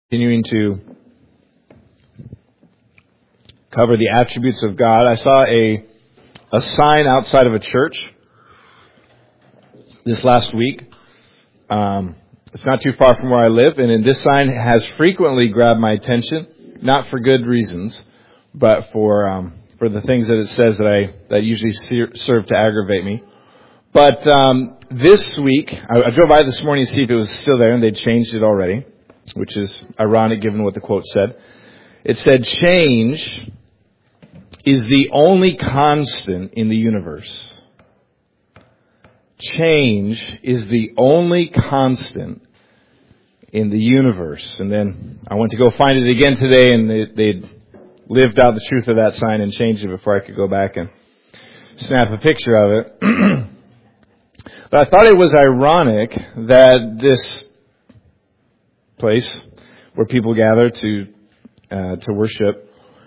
Continuing to cover the attributes of God. I saw a sign outside of a church this last week. It's not too far from where I live, and this sign has frequently grabbed my attention, not for good reasons, but for the things that it says that usually serve to aggravate me. But this week, I drove by this morning to see if it was still there, and they'd changed it already, which is ironic given what the quote said. It said, "Change is the only constant in the universe." Change is the only constant in the universe. And then I went to go find it again today, and they'd lived out the truth of that sign and changed it before I could go back and snap a picture of it. But I thought it was ironic that this place where people gather to worship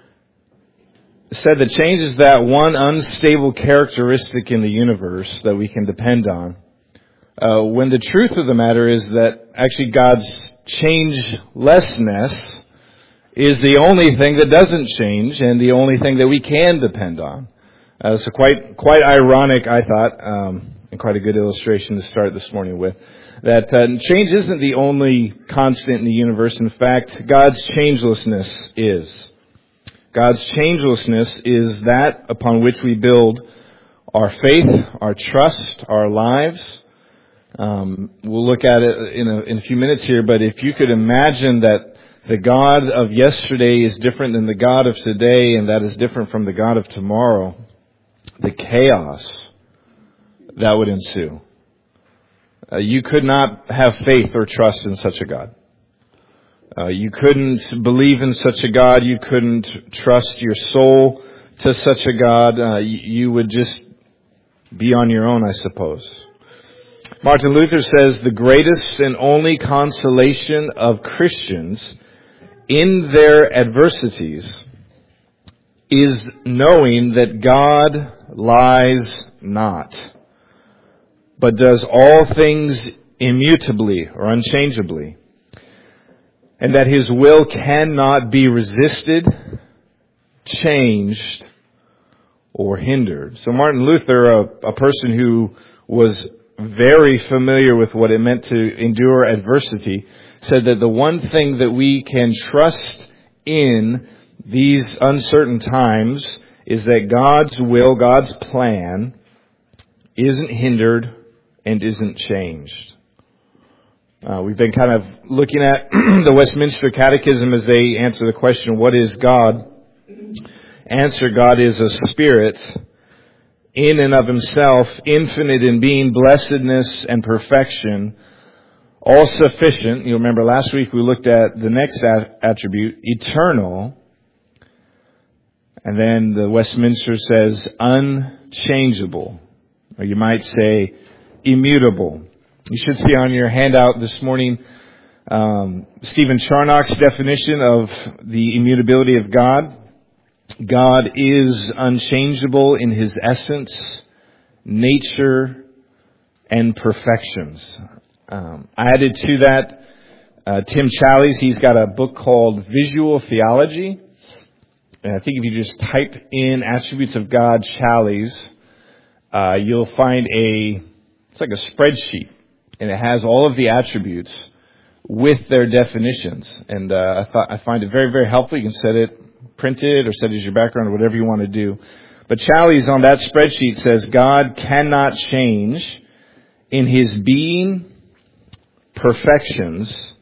said that change is that one unstable characteristic in the universe that we can depend on. When the truth of the matter is that actually God's changelessness is the only thing that doesn't change and the only thing that we can depend on. So quite ironic, I thought, and quite a good illustration to start this morning with, that change isn't the only constant in the universe. In fact, God's changelessness is. God's changelessness is that upon which we build our faith, our trust, our lives. We'll look at it in a few minutes here, but if you could imagine that the God of yesterday is different than the God of today, and that is different from the God of tomorrow, the chaos that would ensue. You could not have faith or trust in such a God. You couldn't believe in such a God. You couldn't trust your soul to such a God. You would just be on your own, I suppose. Martin Luther says the greatest and only consolation of Christians in their adversities is knowing that God lies not, but does all things immutably or unchangeably, and that His will cannot be resisted, changed, or hindered. So Martin Luther, a person who was very familiar with what it meant to endure adversity, said that the one thing that we can trust in these uncertain times is that God's will, God's plan, isn't hindered and isn't changed. We've been kind of looking at the Westminster Catechism as they answer the question, what is God? Answer, God is a spirit in and of Himself, infinite in being, blessedness and perfection, all sufficient. You remember last week we looked at the next attribute, eternal. And then the Westminster says unchangeable, or you might say immutable. You should see on your handout this morning Stephen Charnock's definition of the immutability of God. God is unchangeable in His essence, nature, and perfections. Added to that, Tim Challies, he's got a book called Visual Theology. And I think if you just type in attributes of God, Challies, you'll find it's like a spreadsheet. And it has all of the attributes with their definitions. And I find it very, very helpful. You can set it, print it, or set it as your background, or whatever you want to do. But Challies on that spreadsheet says God cannot change in His being, perfections,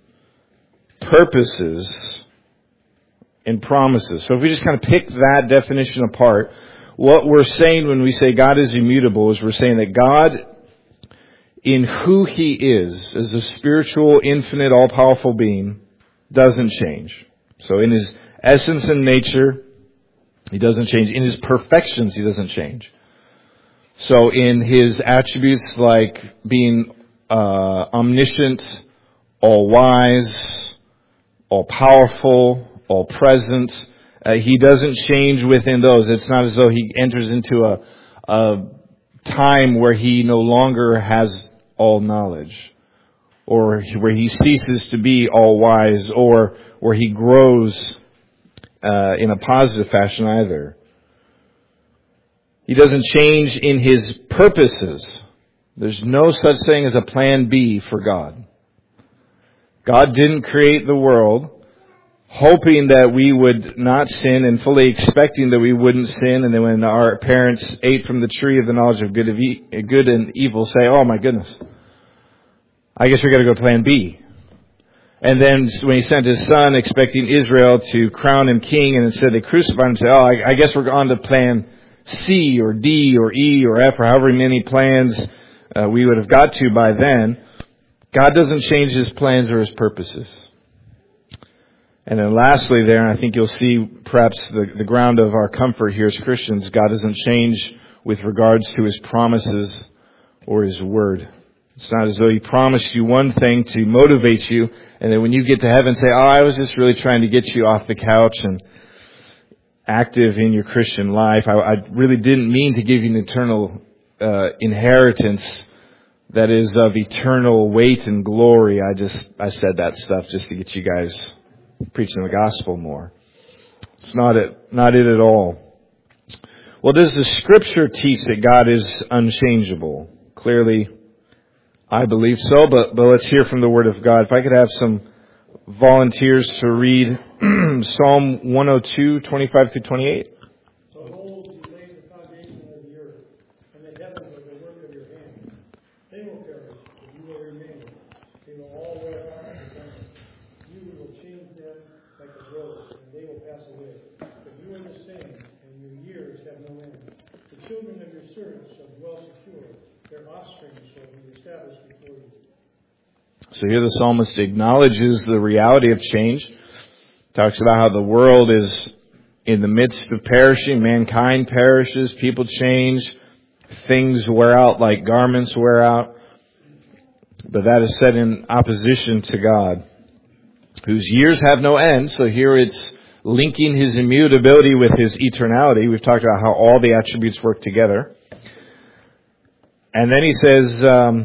purposes, and promises. So if we just kind of pick that definition apart, what we're saying when we say God is immutable is we're saying that God, in who He is, as a spiritual, infinite, all-powerful being, doesn't change. So in His essence and nature, He doesn't change. In His perfections, He doesn't change. So in His attributes like being omniscient, all-wise, all-powerful, all-present, He doesn't change within those. It's not as though He enters into a time where He no longer has all knowledge, or where He ceases to be all wise, or or He grows in a positive fashion either. He doesn't change in His purposes. There's no such thing as a plan B for God. God didn't create the world hoping that we would not sin and fully expecting that we wouldn't sin, and then when our parents ate from the tree of the knowledge of good and evil, say, oh my goodness, I guess we got to go to plan B. And then when He sent His Son expecting Israel to crown Him king, and instead they crucified Him, say, oh, I guess we're on to plan C or D or E or F or however many plans we would have got to by then. God doesn't change His plans or His purposes. And then lastly there, and I think you'll see perhaps the ground of our comfort here as Christians, God doesn't change with regards to His promises or His word. It's not as though He promised you one thing to motivate you, and then when you get to heaven say, oh, I was just really trying to get you off the couch and active in your Christian life. I really didn't mean to give you an eternal inheritance that is of eternal weight and glory. I said that stuff just to get you guys preaching the gospel more. It's not it at all. Well, does the Scripture teach that God is unchangeable? Clearly, I believe so, but let's hear from the Word of God. If I could have some volunteers to read Psalm 102, 25 through 28. Behold, you laid the foundation of the earth, and the heavens are the work of your hands. They will perish, but you will remain. They will all wear out and become. You will change them like a rose, and they will pass away. But you are the same, and your years have no end. The children of your servants shall dwell secure. Their offspring shall be established before you. So here the psalmist acknowledges the reality of change. Talks about how the world is in the midst of perishing. Mankind perishes. People change. Things wear out like garments wear out. But that is set in opposition to God, whose years have no end. So here it's linking His immutability with His eternality. We've talked about how all the attributes work together. And then he says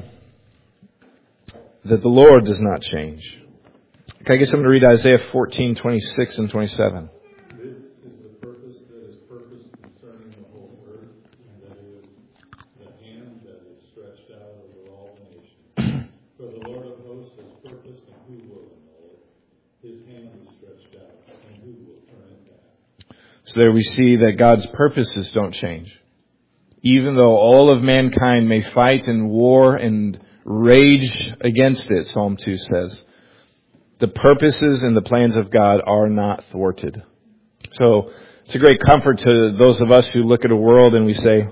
that the Lord does not change. Can I get someone to read Isaiah 14, 26 and 27? This is the purpose that is purposed concerning the whole earth, and that is the hand that is stretched out over all the nations. For the Lord of hosts has purposed, and who will annul it? His hand is stretched out, and who will turn it back? So there we see that God's purposes don't change. Even though all of mankind may fight and war and rage against it, Psalm 2 says, the purposes and the plans of God are not thwarted. So it's a great comfort to those of us who look at a world and we say,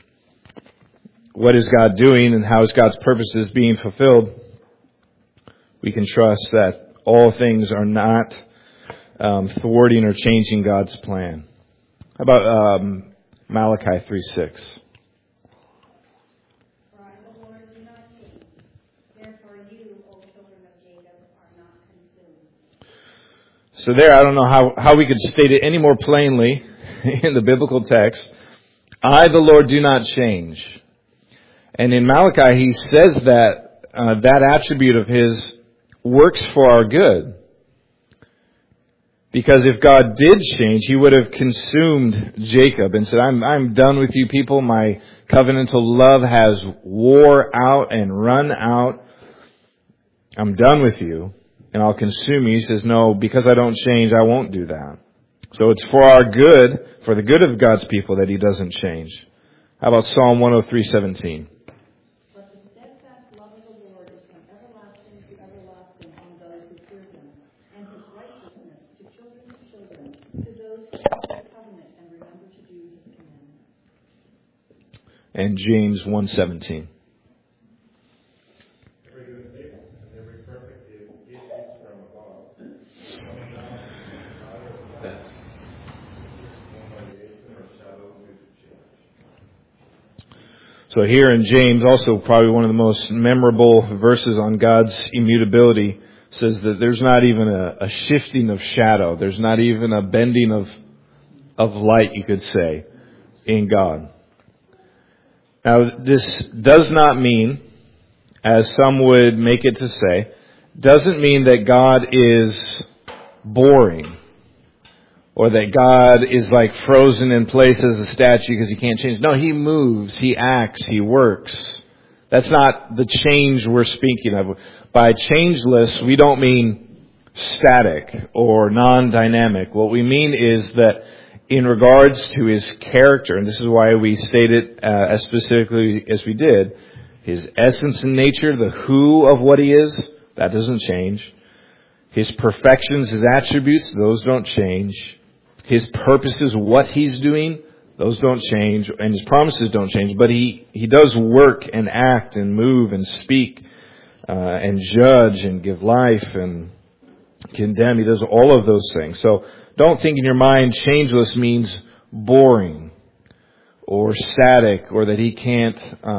what is God doing and how is God's purposes being fulfilled? We can trust that all things are not thwarting or changing God's plan. How about Malachi 3:6? So there, I don't know how we could state it any more plainly in the biblical text. I, the Lord, do not change. And in Malachi, he says that that attribute of His works for our good. Because if God did change, He would have consumed Jacob and said, I'm done with you people. My covenantal love has wore out and run out. I'm done with you. And I'll consume you. He says, no, because I don't change, I won't do that. So it's for our good, for the good of God's people, that He doesn't change. How about Psalm 103:17? But the steadfast love of the Lord is from everlasting to everlasting on those who fear Him, and His righteousness to children's children, to those who keep the covenant and remember to do His commandments. And James 1:17. So here in James, also probably one of the most memorable verses on God's immutability, says that there's not even a shifting of shadow. There's not even a bending of light, you could say, in God. Now, this does not mean, as some would make it to say, doesn't mean that God is boring, or that God is like frozen in place as a statue because He can't change. No, He moves, He acts, He works. That's not the change we're speaking of. By changeless, we don't mean static or non-dynamic. What we mean is that in regards to His character, and this is why we state it as specifically as we did, His essence and nature, the who of what He is, that doesn't change. His perfections, His attributes, those don't change. His purposes, what He's doing, those don't change. And His promises don't change. But He does work and act and move and speak and judge and give life and condemn. He does all of those things. So don't think in your mind changeless means boring or static or that He can't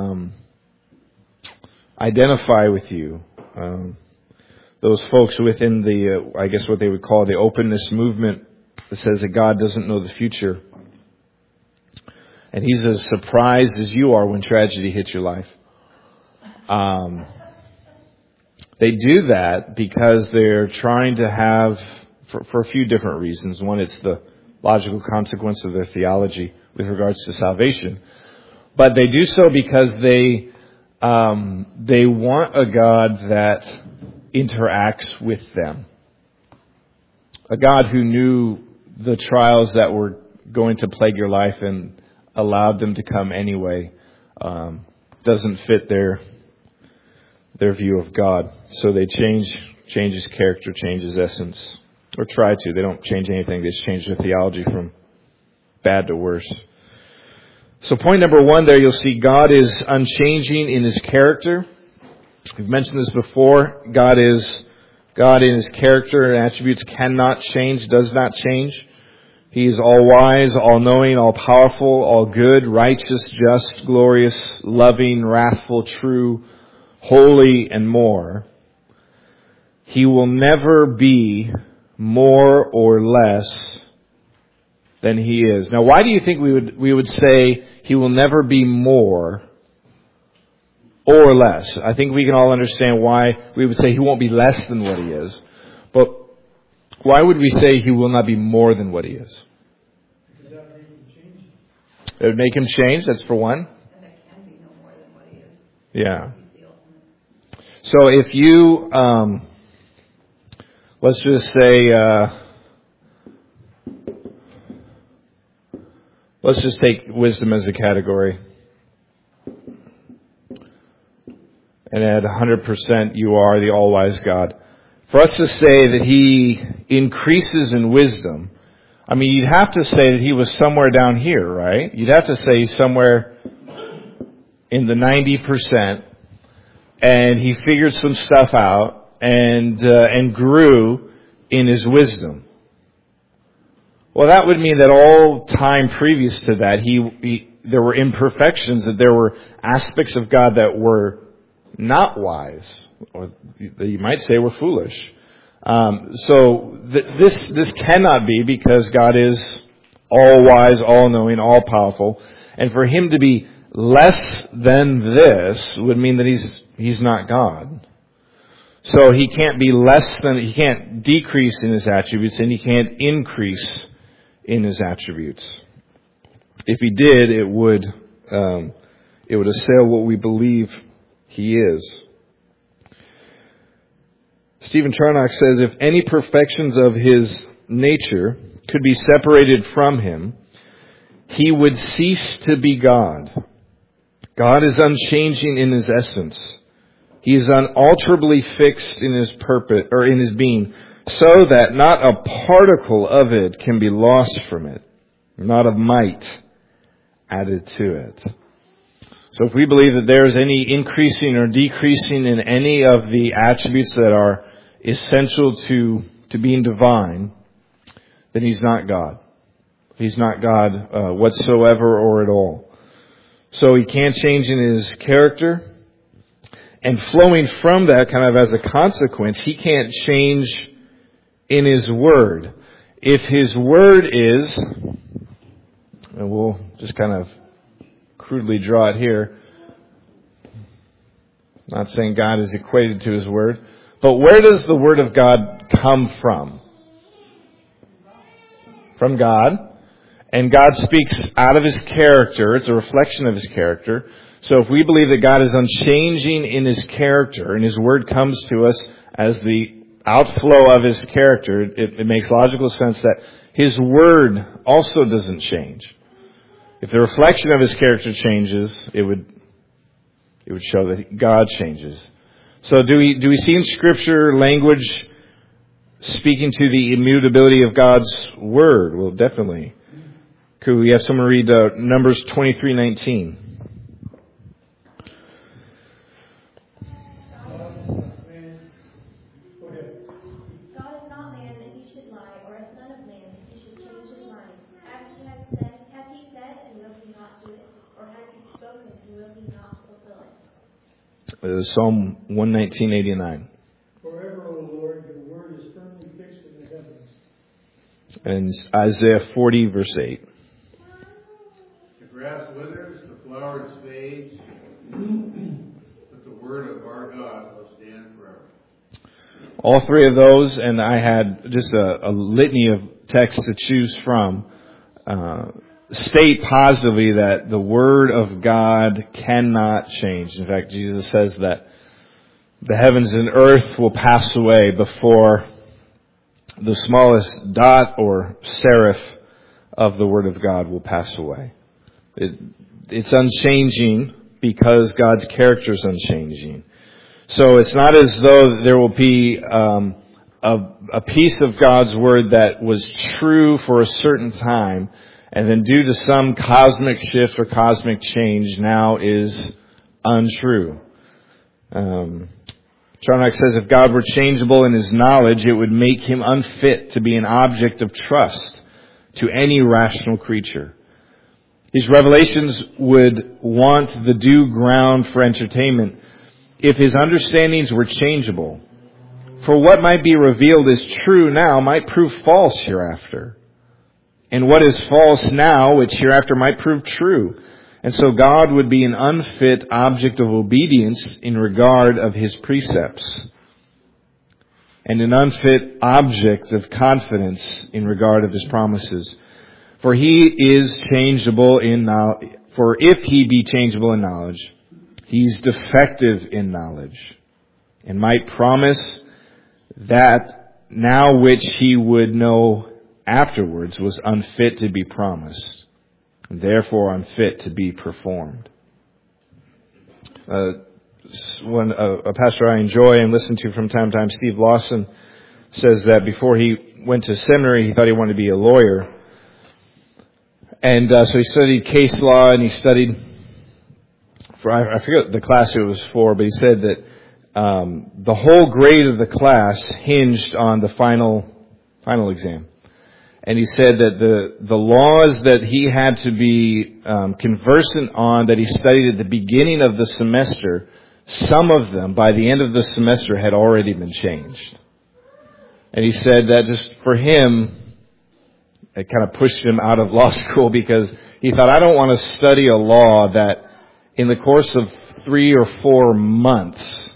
identify with you. Those folks within the, I guess what they would call the openness movement that says that God doesn't know the future. And He's as surprised as you are when tragedy hits your life. They do that because they're trying to have, for a few different reasons. One, it's the logical consequence of their theology with regards to salvation. But they do so because they want a God that interacts with them. A God who knew the trials that were going to plague your life and allowed them to come anyway doesn't fit their view of God. So they change His character, change His essence. Or try to. They don't change anything. They just change their theology from bad to worse. So point number 1 there, you'll see God is unchanging in His character. We've mentioned this before. God in His character and attributes cannot change, does not change. He is all wise, all knowing, all powerful, all good, righteous, just, glorious, loving, wrathful, true, holy, and more. He will never be more or less than He is. Now, why do you think we would say He will never be more or less? I think we can all understand why we would say He won't be less than what He is. But why would we say He will not be more than what He is? Because that would make Him change. It would make Him change, that's for one. And there can be no more than what He is. Yeah. He's the ultimate. So if you, let's just say, let's just take wisdom as a category. And at 100% you are the all-wise God. For us to say that He increases in wisdom, I mean, you'd have to say that He was somewhere down here, right? You'd have to say He's somewhere in the 90%, and He figured some stuff out and grew in His wisdom. Well, that would mean that all time previous to that, there were imperfections, that there were aspects of God that were not wise, or you might say were foolish. So this cannot be, because God is all wise, all knowing, all powerful, and for Him to be less than this would mean that He's not God. So He can't be He can't decrease in His attributes, and He can't increase in His attributes. If He did, it would assail what we believe He is. Stephen Charnock says, if any perfections of His nature could be separated from Him, He would cease to be God. God is unchanging in His essence. He is unalterably fixed in His purpose, or in His being, so that not a particle of it can be lost from it, not a mite added to it. So if we believe that there is any increasing or decreasing in any of the attributes that are essential to being divine, then He's not God. He's not God whatsoever or at all. So He can't change in His character. And flowing from that, kind of as a consequence, He can't change in His Word. If His Word is, and we'll just kind of crudely draw it here, not saying God is equated to His Word, but where does the Word of God come from? from God, and God speaks out of His character. It's a reflection of His character. So if we believe that God is unchanging in His character, and His Word comes to us as the outflow of His character, it makes logical sense that His Word also doesn't change. If the reflection of His character changes, it would show that God changes. So do we see in Scripture language speaking to the immutability of God's Word? Well, definitely. Could we have someone read Numbers 23:19? Psalm 119:89. Forever, O Lord, your word is firmly fixed in the heavens. And Isaiah 40, verse 8. The grass withers, the flowers fade, but the word of our God will stand forever. All three of those, and I had just a litany of texts to choose from, state positively that the Word of God cannot change. In fact, Jesus says that the heavens and earth will pass away before the smallest dot or serif of the Word of God will pass away. It's unchanging because God's character is unchanging. So it's not as though there will be a piece of God's Word that was true for a certain time, and then due to some cosmic shift or cosmic change now is untrue. Charnock says if God were changeable in His knowledge, it would make Him unfit to be an object of trust to any rational creature. His revelations would want the due ground for entertainment if His understandings were changeable. For what might be revealed as true now might prove false hereafter. And what is false now, which hereafter might prove true. And so God would be an unfit object of obedience in regard of His precepts, and an unfit object of confidence in regard of His promises. For He is changeable in knowledge. For if He be changeable in knowledge, He's defective in knowledge, and might promise that now which He would know afterwards was unfit to be promised, and therefore unfit to be performed. A pastor I enjoy and listen to from time to time, Steve Lawson, says that before he went to seminary, he thought he wanted to be a lawyer. And so he studied case law, and he studied, I forget the class it was for, but he said that the whole grade of the class hinged on the final exam. And he said that the laws that he had to be conversant on, that he studied at the beginning of the semester, some of them, by the end of the semester, had already been changed. And he said that just for him, it kind of pushed him out of law school, because he thought, I don't want to study a law that in the course of 3 or 4 months,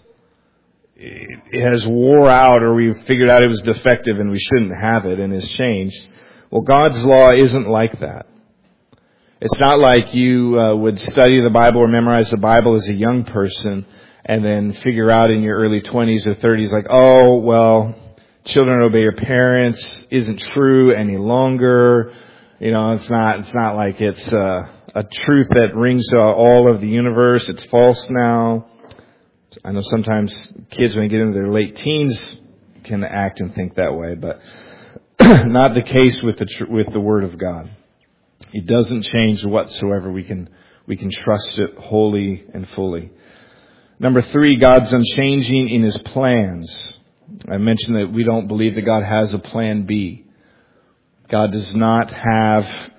it has wore out, or we've figured out it was defective and we shouldn't have it and has changed. Well, God's law isn't like that. It's not like you would study the Bible or memorize the Bible as a young person and then figure out in your early 20s or 30s, like, oh, well, children obey your parents isn't true any longer. You know, it's not like it's a truth that rings to all of the universe. It's false now. I know sometimes kids, when they get into their late teens, can act and think that way, but not the case with the Word of God. It doesn't change whatsoever. We can trust it wholly and fully. Number 3, God's unchanging in His plans. I mentioned that we don't believe that God has a plan B. God does not have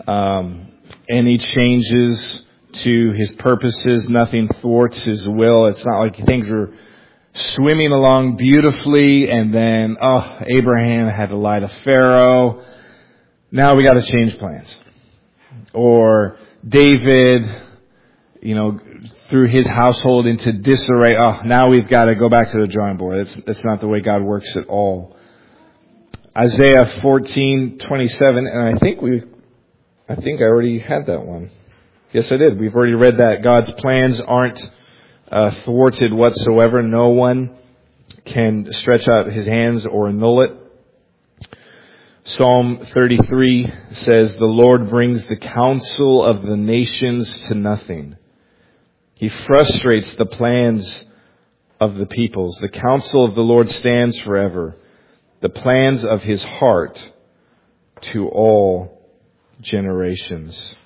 any changes to His purposes. Nothing thwarts His will. It's not like things are swimming along beautifully and then, Abraham had to lie to Pharaoh. Now we got to change plans. Or David, threw his household into disarray. Now we've got to go back to the drawing board. That's not the way God works at all. Isaiah 14:27, and I think I already had that one. Yes, I did. We've already read that. God's plans aren't thwarted whatsoever. No one can stretch out his hands or annul it. Psalm 33 says, "The Lord brings the counsel of the nations to nothing. He frustrates the plans of the peoples. The counsel of the Lord stands forever, the plans of his heart to all generations."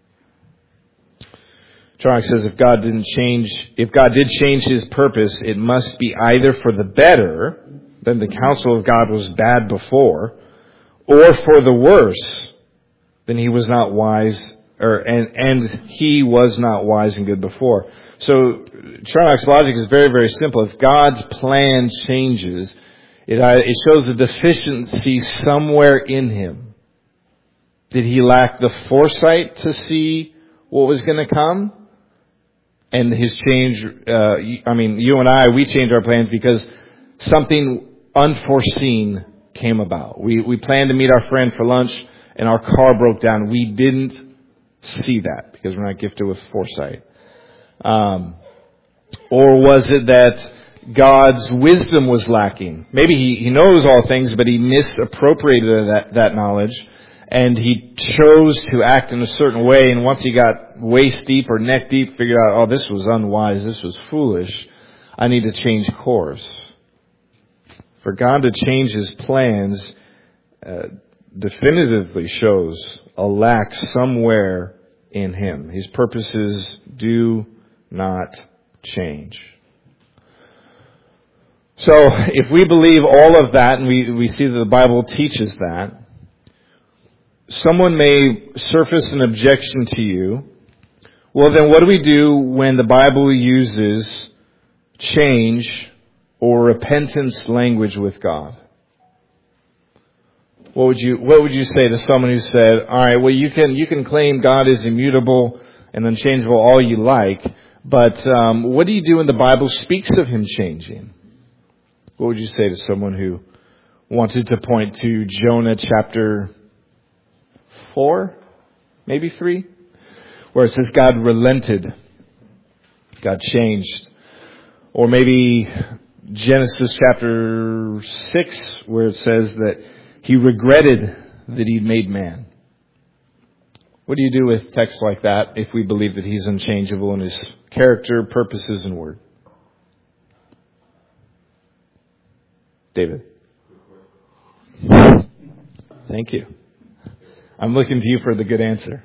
Charnock says if God did change his purpose, it must be either for the better, then the counsel of God was bad before, or for the worse, then he was not wise, and he was not wise and good before. So Charnock's logic is very, very simple. If God's plan changes, it shows a deficiency somewhere in him. Did he lack the foresight to see what was going to come? And his change, you and I, we change our plans because something unforeseen came about. We planned to meet our friend for lunch and our car broke down. We didn't see that because we're not gifted with foresight. Or was it that God's wisdom was lacking? Maybe he knows all things, but he misappropriated that knowledge, and he chose to act in a certain way, and once he got waist deep or neck deep, figured out, oh, this was unwise, this was foolish, I need to change course. For God to change his plans definitively shows a lack somewhere in him. His purposes do not change. So, if we believe all of that, and we see that the Bible teaches that, someone may surface an objection to you. Well, then what do we do when the Bible uses change or repentance language with God? What would you say to someone who said, all right, well, you can claim God is immutable and unchangeable all you like, but what do you do when the Bible speaks of him changing? What would you say to someone who wanted to point to Jonah chapter 4, maybe 3, where it says God relented, God changed? Or maybe Genesis chapter 6, where it says that he regretted that he'd made man. What do you do with texts like that if we believe that he's unchangeable in his character, purposes, and word? David? Thank you. I'm looking to you for the good answer.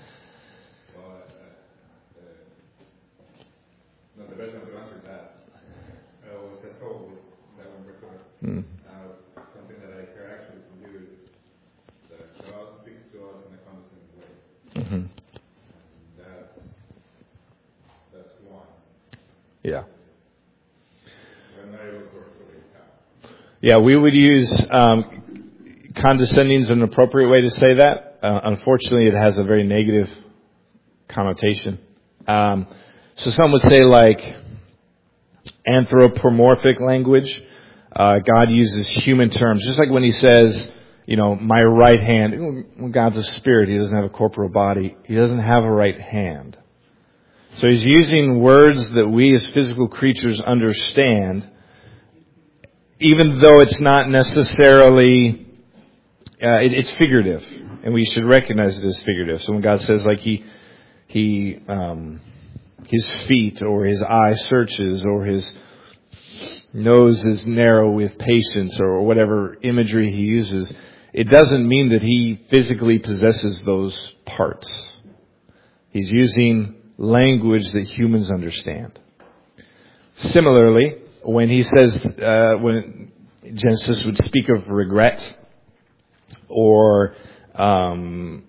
The best way to answer that was at home with that one particular. Something that I hear actually from you is that God speaks to us in a constant way. Mm-hmm. And that's one. Yeah. We're not able to really count. Yeah, we would use condescending is an appropriate way to say that. Unfortunately, it has a very negative connotation. So some would say like anthropomorphic language. God uses human terms, just like when he says, my right hand. When God's a spirit, he doesn't have a corporal body. He doesn't have a right hand. So he's using words that we as physical creatures understand, even though it's not necessarily, it's figurative, and we should recognize it as figurative. So when God says like his feet, or his eye searches, or his nose is narrow with patience, or whatever imagery he uses, it doesn't mean that he physically possesses those parts. He's using language that humans understand. Similarly, when he says, when Genesis would speak of regret, or Jonah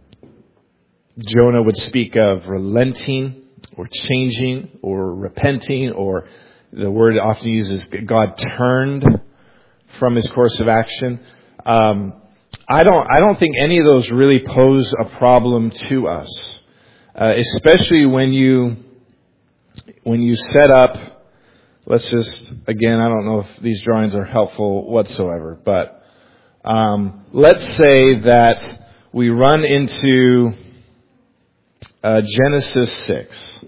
would speak of relenting, or changing, or repenting, or the word often used is God turned from his course of action. I don't think any of those really pose a problem to us, especially when you set up. Let's just, again, I don't know if these drawings are helpful whatsoever, but Let's say that we run into Genesis 6.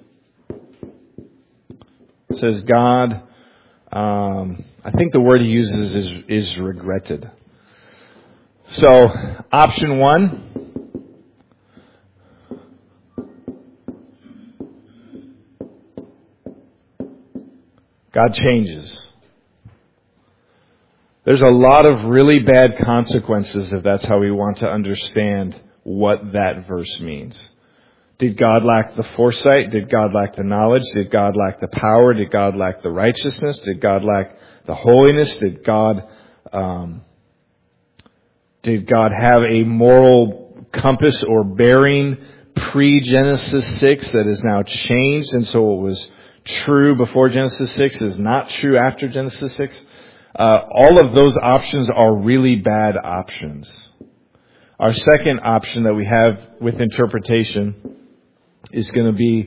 It says God, I think the word he uses is regretted. So, option 1, God changes. There's a lot of really bad consequences if that's how we want to understand what that verse means. Did God lack the foresight? Did God lack the knowledge? Did God lack the power? Did God lack the righteousness? Did God lack the holiness? Did God have a moral compass or bearing pre-Genesis 6 that is now changed, and so what was true before Genesis 6 is not true after Genesis 6? All of those options are really bad options. Our second option that we have with interpretation is going to be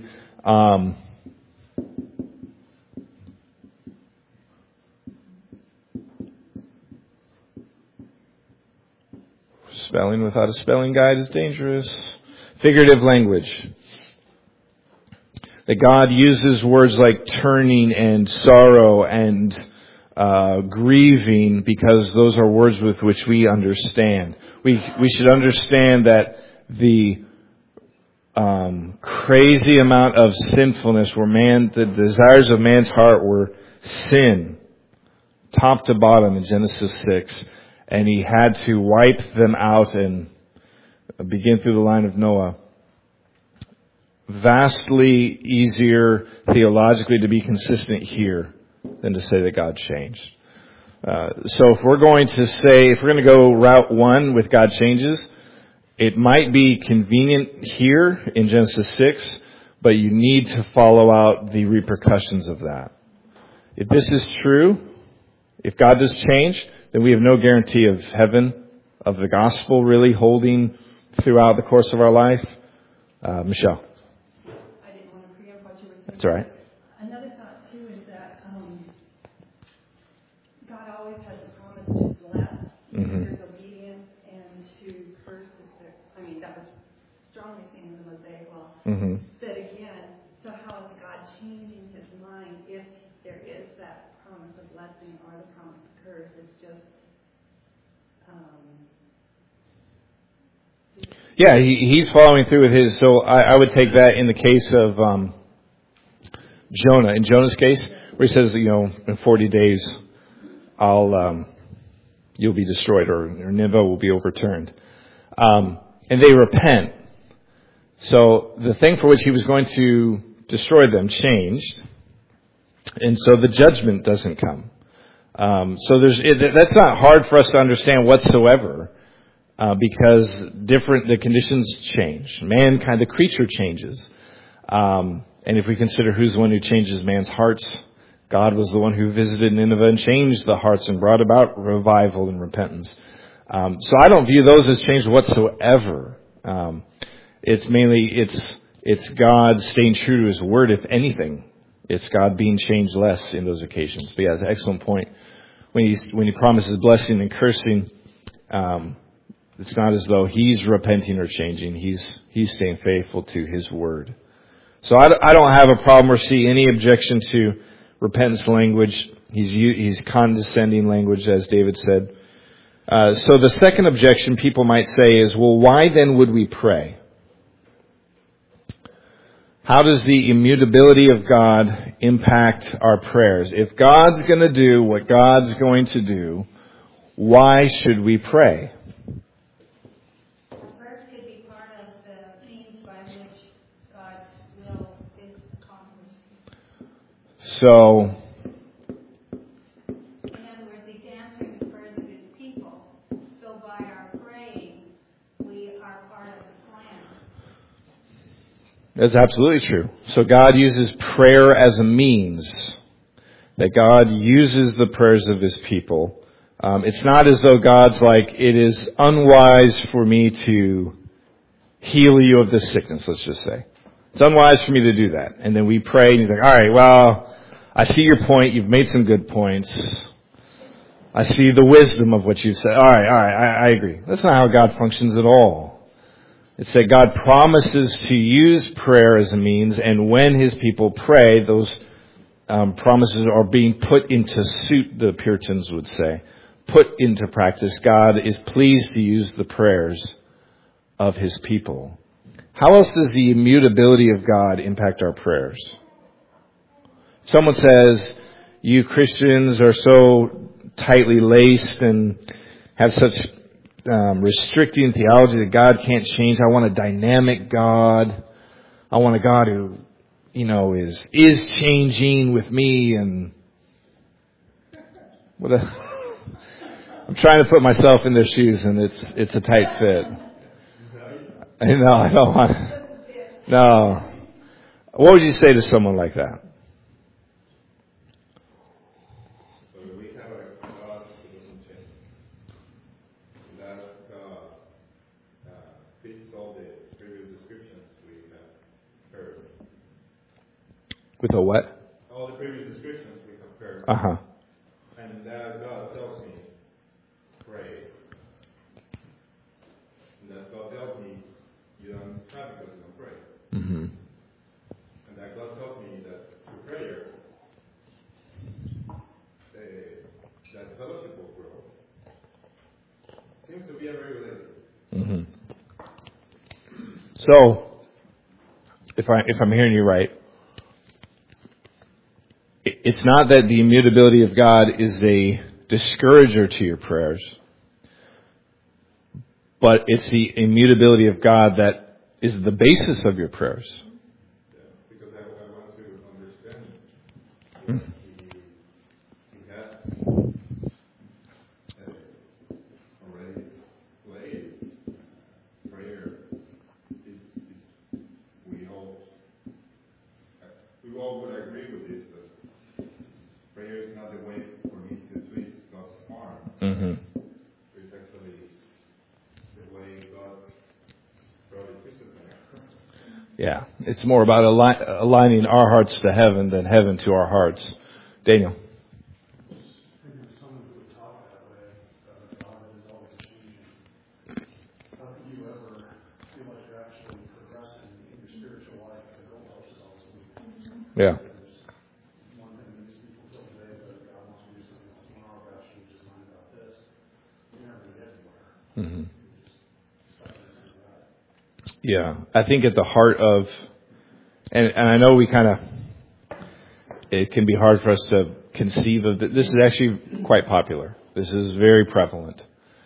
spelling without a spelling guide is dangerous. Figurative language. That God uses words like turning and sorrow and grieving because those are words with which we understand. We should understand that the crazy amount of sinfulness where the desires of man's heart were sin, top to bottom in Genesis 6, and he had to wipe them out and begin through the line of Noah. Vastly easier theologically to be consistent here than to say that God changed. So if we're going to go route 1 with God changes, it might be convenient here in Genesis 6, but you need to follow out the repercussions of that. If this is true, if God does change, then we have no guarantee of heaven, of the gospel really holding throughout the course of our life. Michelle. I didn't want to preempt what you were saying. That's all right. Another thought, too, is that God always has a promise to bless his obedience and to curse. That was strongly seen in the Mosaic Law. But again, so how is God changing his mind if there is that promise of blessing or the promise of curse? It's just... Yeah, he's following through with his. So I would take that in the case of Jonah. In Jonah's case, where he says, in 40 days, you'll be destroyed, or Nineveh will be overturned. And they repent. So the thing for which he was going to destroy them changed, and so the judgment doesn't come. So that's not hard for us to understand whatsoever. Because the conditions change. Mankind, the creature changes. And if we consider who's the one who changes man's hearts, God was the one who visited Nineveh and changed the hearts and brought about revival and repentance. So I don't view those as changed whatsoever. It's God staying true to his word, if anything. It's God being changed less in those occasions. But yeah, it's an excellent point. When he promises blessing and cursing, it's not as though he's repenting or changing. He's staying faithful to his word. So I don't have a problem or see any objection to repentance language. He's condescending language, as David said. So the second objection people might say is, well, why then would we pray? How does the immutability of God impact our prayers? If God's going to do what God's going to do, why should we pray? So, in other words, he's answering the prayers of his people. So by our praying, we are part of the plan. That's absolutely true. So God uses prayer as a means. That God uses the prayers of his people. It's not as though God's like, it is unwise for me to heal you of this sickness, let's just say. It's unwise for me to do that. And then we pray and he's like, all right, well, I see your point. You've made some good points. I see the wisdom of what you've said. All right, I agree. That's not how God functions at all. It's that God promises to use prayer as a means, and when His people pray, those promises are being put into suit, the Puritans would say, put into practice. God is pleased to use the prayers of His people. How else does the immutability of God impact our prayers? Someone says, you Christians are so tightly laced and have such restricting theology that God can't change. I want a dynamic God. I want a God who, is changing with me. And I'm trying to put myself in their shoes, and it's a tight fit. No, I don't want. No. What would you say to someone like that? With a what? All the previous descriptions we have heard. Uh-huh. And that God tells me, pray. And that God tells me, you don't have because you don't pray. Mm-hmm. And that God tells me that through prayer, that fellowship will grow. Seems to be very related. Mm-hmm. So, if I'm hearing you right, it's not that the immutability of God is a discourager to your prayers, but it's the immutability of God that is the basis of your prayers. Yeah, because I want to understand he has already laid prayer. We all would agree with this. Prayer is not the way for me to twist God's arm. Mm-hmm. It's actually the way God probably twisted them. Yeah, it's more about aligning our hearts to heaven than heaven to our hearts. Daniel. Someone who would talk that way, God is always changing. How can you ever feel like you're actually progressing in your spiritual life if the goalpost is always moving? Yeah. Mm-hmm. Yeah, I think at the heart of, and I know it can be hard for us to conceive of, this is actually quite popular. This is very prevalent.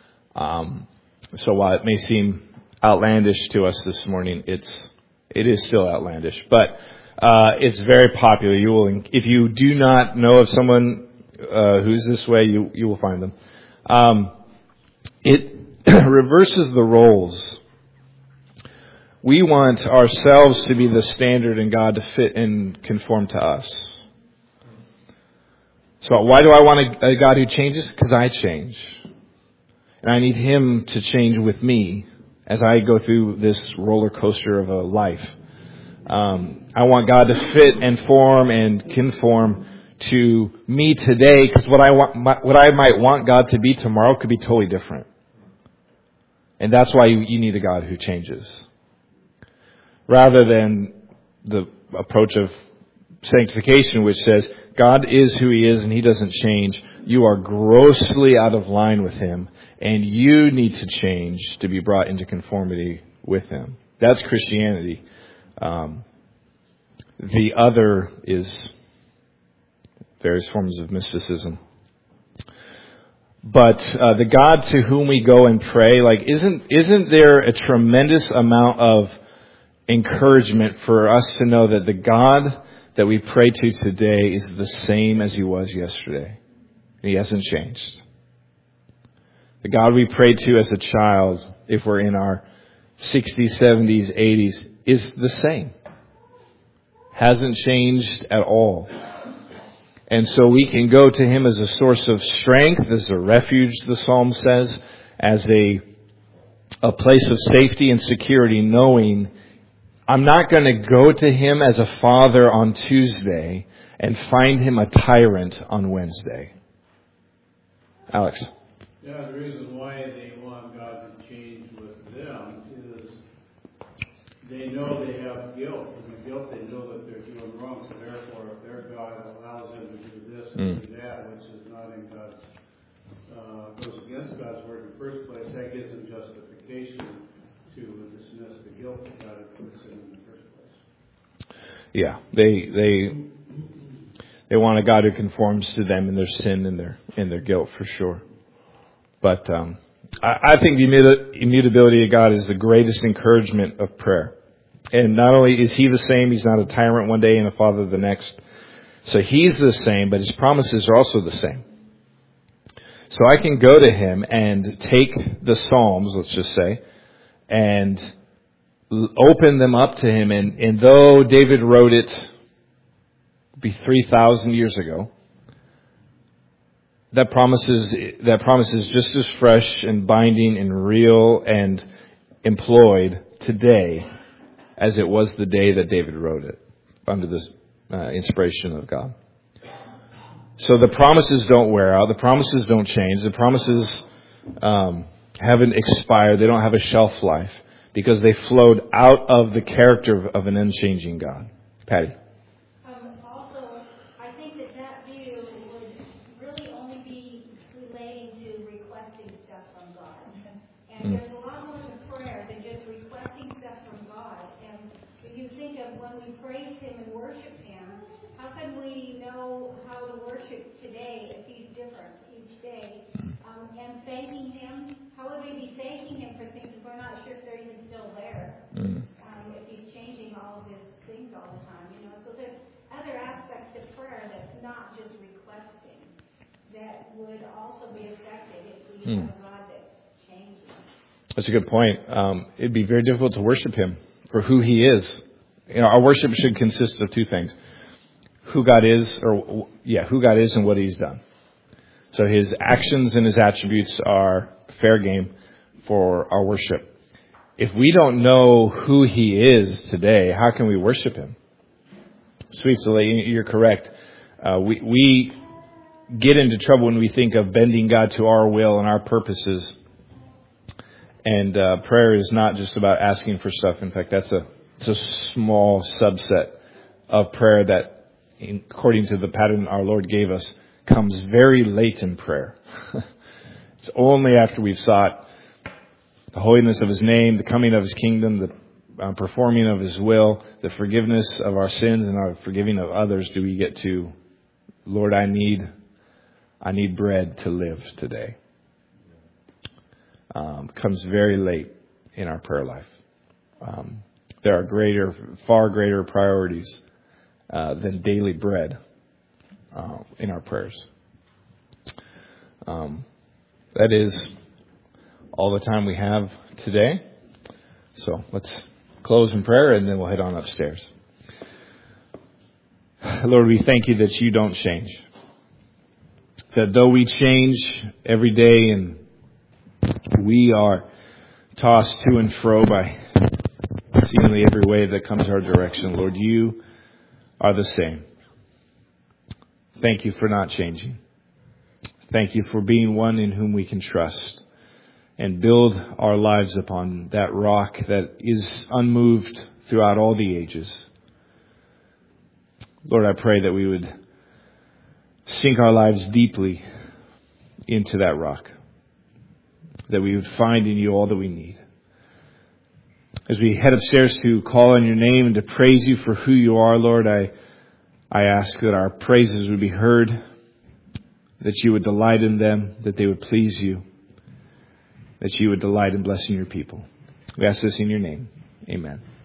So while it may seem outlandish to us this morning, it is still outlandish, but it's very popular. If you do not know of someone who's this way, you will find them. It reverses the roles. We want ourselves to be the standard and God to fit and conform to us. So why do I want a God who changes? Because I change. And I need Him to change with me as I go through this roller coaster of a life. I want God to fit and form and conform to me today, because what I might want God to be tomorrow could be totally different. And that's why you need a God who changes. Rather than the approach of sanctification, which says God is who He is and He doesn't change. You are grossly out of line with Him, and you need to change to be brought into conformity with Him. That's Christianity. The other is various forms of mysticism. But the God to whom we go and pray, isn't there a tremendous amount of encouragement for us to know that the God that we pray to today is the same as He was yesterday. He hasn't changed. The God we prayed to as a child, if we're in our 60s, 70s, 80s, is the same. Hasn't changed at all. And so we can go to Him as a source of strength, as a refuge, the Psalm says, as a place of safety and security, knowing I'm not going to go to Him as a father on Tuesday and find Him a tyrant on Wednesday. Alex. Yeah, the reason why they want God to change with them is they know they have guilt. And the guilt, they know that they're doing wrong. So therefore, if their God allows them to do this and do that, which is not in God's, goes against God's word in the first place, that gives them justification to dismiss the guilt that God had put in the first place. Yeah, they want a God who conforms to them in their sin and their guilt, for sure. But I think the immutability of God is the greatest encouragement of prayer. And not only is He the same, He's not a tyrant one day and a father the next. So He's the same, but His promises are also the same. So I can go to Him and take the Psalms, let's just say, and open them up to Him. And though David wrote it be 3,000 years ago, that promise is just as fresh and binding and real and employed today as it was the day that David wrote it under this inspiration of God. So the promises don't wear out. The promises don't change. The promises haven't expired. They don't have a shelf life because they flowed out of the character of an unchanging God. Patty. Also, I think that view would really only be relating to requesting stuff from God. And there's a lot more to prayer than just requesting stuff from God. And if you think of when we praise Him and worship Him, how can we know how to worship today if He's different each day? And thanking Him, how would we be thanking Him for things if we're not sure if they're even still there? If He's changing all of His things all the time, So there's other aspects of prayer that's not just requesting that would also be effective if we have a God that changes. That's a good point. It'd be very difficult to worship Him for who He is. Our worship should consist of two things: who God is and what He's done. So His actions and His attributes are fair game for our worship. If we don't know who He is today, how can we worship Him? Sweet Soleil, you're correct. We get into trouble when we think of bending God to our will and our purposes. And prayer is not just about asking for stuff. In fact, it's a small subset of prayer that, according to the pattern our Lord gave us, comes very late in prayer. It's only after we've sought the holiness of His name, the coming of His kingdom, the performing of His will, the forgiveness of our sins and our forgiving of others do we get to, Lord, I need bread to live today. Comes very late in our prayer life. There are far greater priorities than daily bread in our prayers. That is all the time we have today. So let's close in prayer and then we'll head on upstairs. Lord, we thank You that You don't change. That though we change every day and we are tossed to and fro by seemingly every wave that comes our direction, Lord, You are the same. Thank You for not changing. Thank You for being one in whom we can trust and build our lives upon that rock that is unmoved throughout all the ages. Lord, I pray that we would sink our lives deeply into that rock, that we would find in You all that we need. As we head upstairs to call on Your name and to praise You for who You are, Lord, I ask that our praises would be heard, that You would delight in them, that they would please You, that You would delight in blessing Your people. We ask this in Your name. Amen.